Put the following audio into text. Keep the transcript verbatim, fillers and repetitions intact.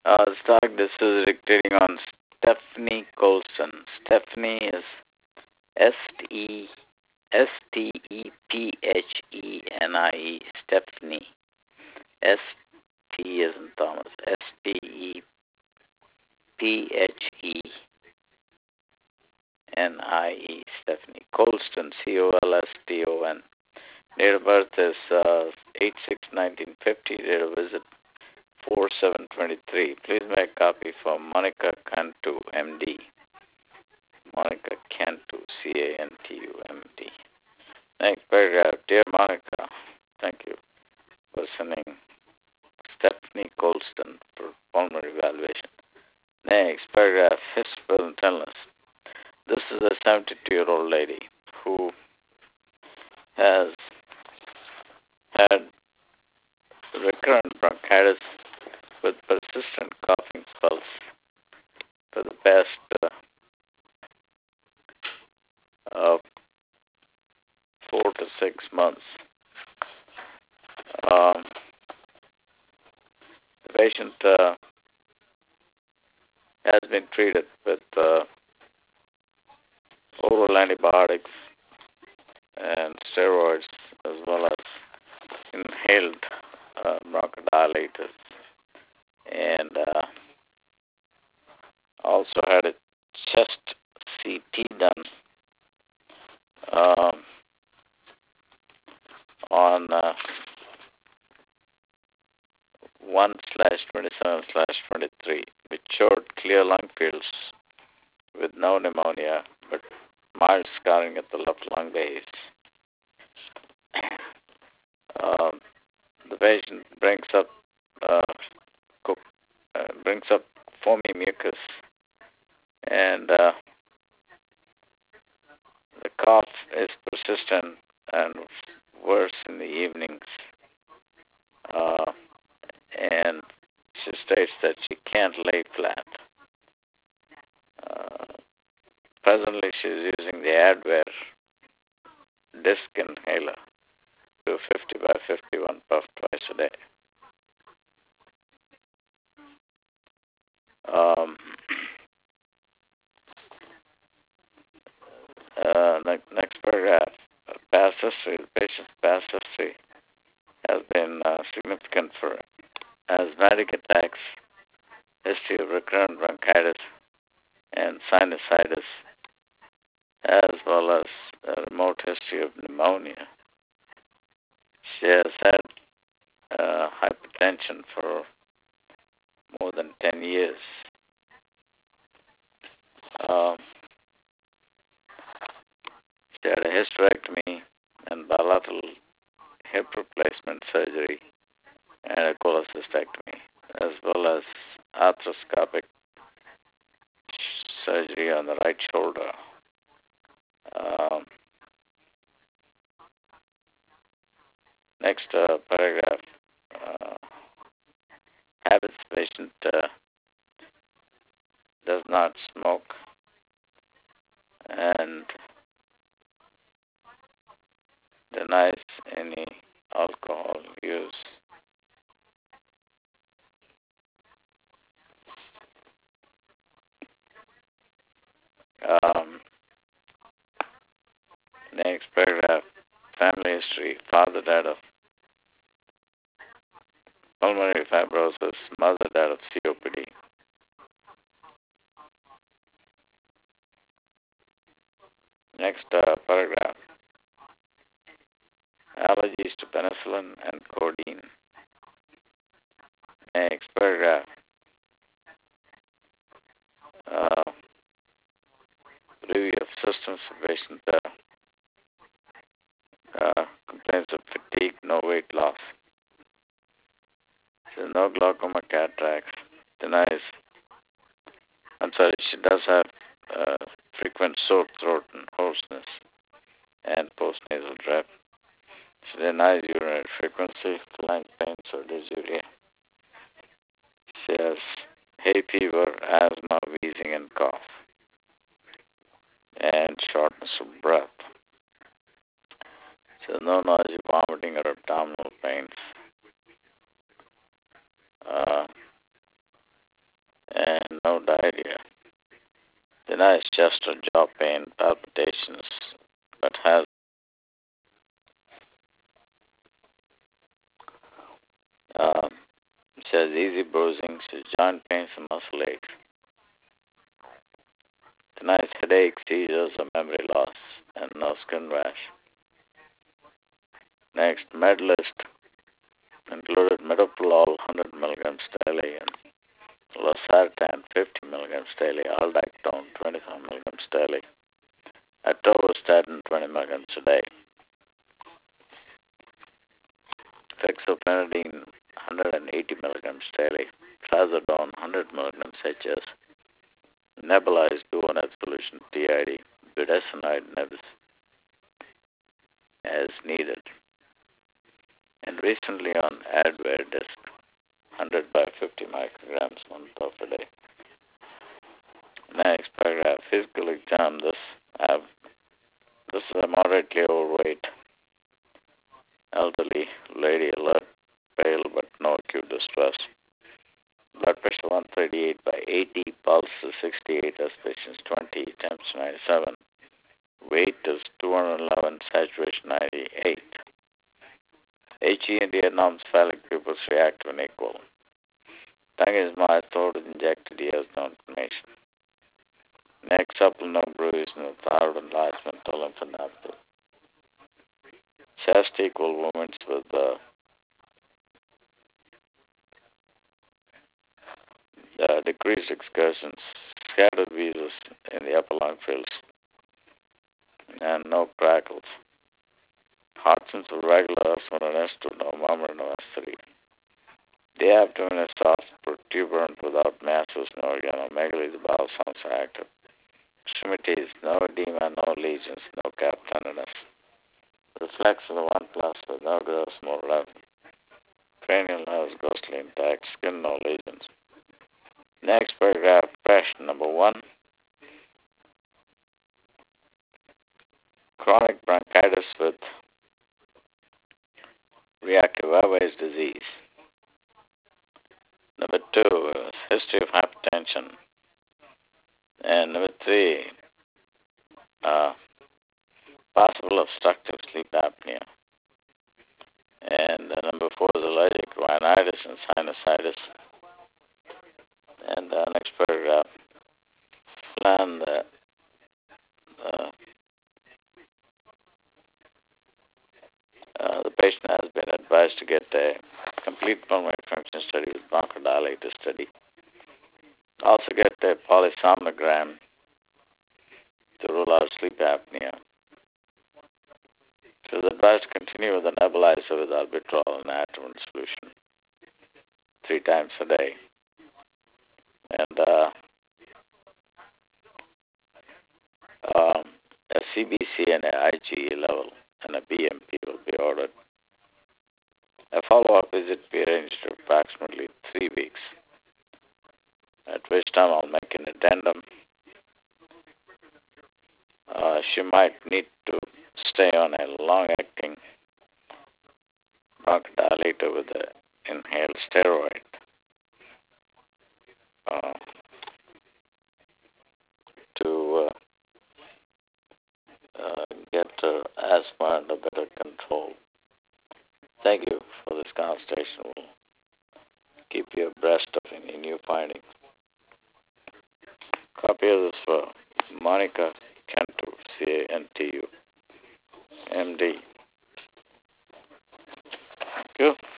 Uh, stock, this is dictating on Stephanie Colson. Stephanie is S T S T E P H E N I E, Stephanie. S T is in Thomas. S T E P H E N I E, Stephanie. Colston, C O L S T O N. Date of birth is uh, eight six nineteen fifty. Date of visit four seven twenty-three. Please make a copy for Monica Cantu, M D. Monica Cantu, C A N T U, M D. Next paragraph. Dear Monica, thank you for sending Stephanie Colston for pulmonary evaluation. Next paragraph. History and illness. This is a seventy-two-year-old lady who has had recurrent bronchitis with persistent coughing spells for the past uh, uh, four to six months. Um, the patient uh, has been treated with uh, oral antibiotics and steroids, as well as inhaled uh, bronchodilators, and uh, also had a chest C T done um, on uh, one slash twenty-seven slash twenty-three, which showed clear lung fields with no pneumonia, but mild scarring at the left lung base. Um, the patient brings up uh, co- uh, brings up foamy mucus, and uh, the cough is persistent and worse in the evenings. Uh, and she states that she can't lay flat. Uh, presently, she's using the Advair disc inhaler, to fifty by fifty-one puff twice a day. Um, uh, next, next paragraph. Past history. The patient's past history has been uh, significant for asthmatic attacks, history of recurrent bronchitis and sinusitis, as well as a remote history of pneumonia. She has had uh, hypertension for more than ten years. Um, she had a hysterectomy and bilateral hip replacement surgery and a cholecystectomy, as well as arthroscopic surgery on the right shoulder. Um, next uh, paragraph. Uh, habits. Patient uh, does not smoke and denies any alcohol use. Um, next paragraph. Family history. Father died of pulmonary fibrosis. Mother died of C O P D. Next uh, paragraph. Allergies to penicillin and codeine. Next paragraph. Uh, review of systems for patient uh, uh, complains of fatigue, no weight loss. She has no glaucoma, cataracts. Denies. I'm sorry, she does have uh, frequent sore throat and hoarseness and postnasal drip. She denies urinary frequency, flank pains, or dysuria. She has hay fever, asthma, wheezing, and cough, and shortness of breath. She has no nausea, vomiting, or abdominal pain. Uh, no diarrhea. Denies chest or jaw pain, palpitations, but has um, says easy bruising, says joint pains and muscle aches. Denies headache, seizures, or memory loss, and no skin rash. Next, med list included metoprolol one hundred milligrams daily and losartan fifty milligrams daily, aldactone twenty-five milligrams daily, atorvastatin twenty milligrams a day, fexofenadine one hundred eighty milligrams daily, trazodone one hundred milligrams H S, nebulized duonet solution T I D, budesonide nebs as needed. And recently on Advair disc, one hundred by fifty micrograms one puff a day. Next paragraph, physical exam. This have this is a moderately overweight elderly lady, alert, pale, but no acute distress. Blood pressure one thirty-eight by eighty, pulse is sixty-eight, aspirations twenty, temps ninety-seven. Weight is two hundred eleven, saturation ninety-eight. H E and D norms, phallic pupils react when equal. Tongue is marked, throat is injected, he has no inflammation. Next, supple no bruise, no thyroid enlargement, no lymphadenopathy. Chest equal movements with uh, uh, decreased excursions, scattered visas in the upper lung fields, and no crackles. Heart sense of regular S one and S two, no murmur, no S three. The abdomen is soft, protuberant without masses, no organomegaly, the bowel sounds are active. Extremities, no edema, no lesions, no cap tenderness. Reflex of the one plus with no gross more left. Cranial nerves ghostly intact, skin no lesions. Next paragraph, question number one. Chronic bronchitis with reactive airways disease. Number two is history of hypertension. And number three, uh, possible obstructive sleep apnea. And uh, number four is allergic rhinitis and sinusitis. And uh, next paragraph, plan the uh, uh, the patient has been advised to get a complete pulmonary function study with bronchodilator study. Also get a polysomnogram to rule out sleep apnea. It is advised to continue with a nebulizer with albuterol and atropine solution three times a day. And uh, um, a C B C and a IgE level and a B M P will be ordered. A follow-up visit be arranged for approximately three weeks, at which time I'll make an addendum. Uh, she might need to stay on a long-acting bronchodilator with an inhaled steroid uh, to uh, uh, get her asthma under better control. Thank you for this conversation. We'll keep you abreast of any new findings. Copy of this for Monica Cantu, C A N T U, M D. Thank you.